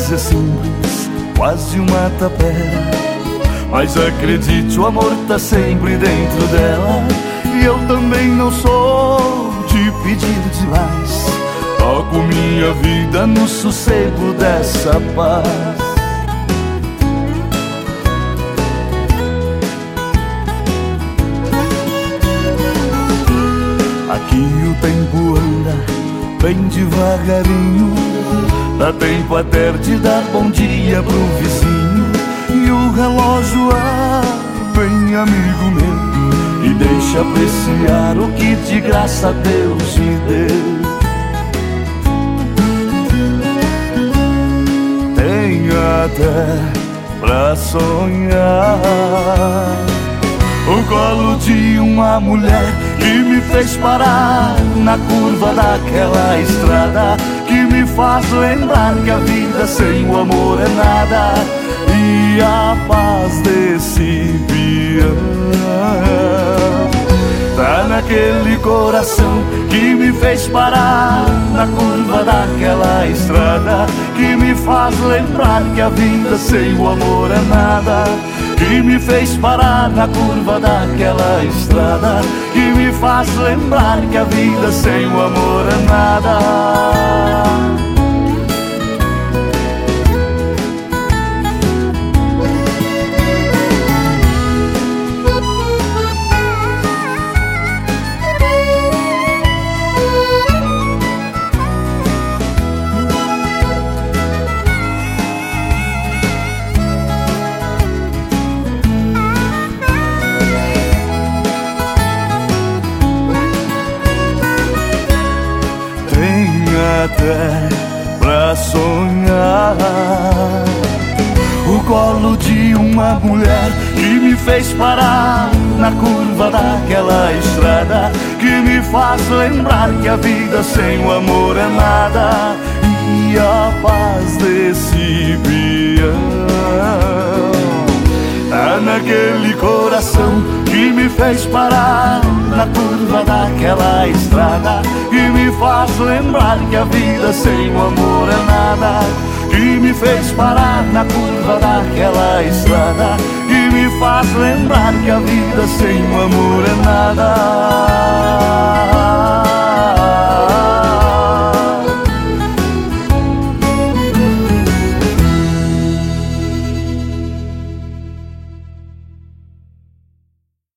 coisa simples, quase uma tapera. Mas acredite, o amor tá sempre dentro dela. E eu também não sou de pedir demais, toco minha vida no sossego dessa paz. Aqui o tempo anda bem devagarinho, dá tempo até de dar bom dia pro vizinho. E o relógio bem amigo meu, e deixa apreciar o que de graça Deus me deu. Tenho até pra sonhar o colo de uma mulher que me fez parar na curva daquela estrada, que me faz lembrar que a vida sem o amor é nada. E a paz desse piano tá naquele coração que me fez parar na curva daquela estrada, que me faz lembrar que a vida sem o amor é nada. Que me fez parar na curva daquela estrada, que me faz lembrar que a vida sem o amor é nada. Até pra sonhar o colo de uma mulher que me fez parar na curva daquela estrada, que me faz lembrar que a vida sem o amor é nada. E a paz desse piano tá naquele coração que me fez parar na curva daquela estrada, que me faz lembrar que a vida sem o amor é nada. Que me fez parar na curva daquela estrada, que me faz lembrar que a vida sem o amor é nada.